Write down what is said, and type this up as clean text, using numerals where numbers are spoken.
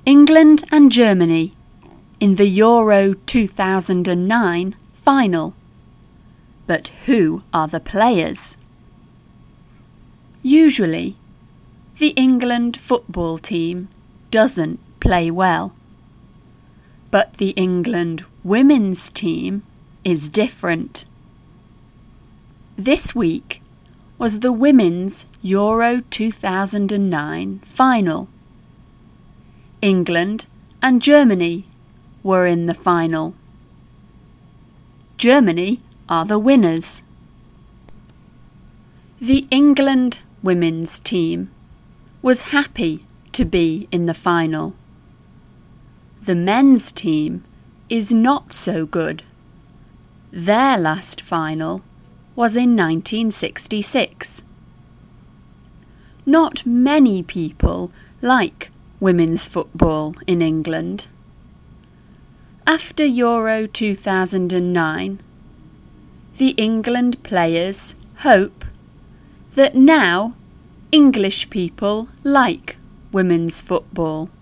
England and Germany in the Euro 2009 final. But who are the players? Usually, the England football team doesn't play well. But the England women's team is different. This week was the Women's Euro 2009 final. England and Germany were in the final. Germany are the winners. The England women's team was happy to be in the final. The men's team is not so good. Their last final was in 1966. Not many people like women's football in England. After Euro 2009, the England players hope that now English people like women's football.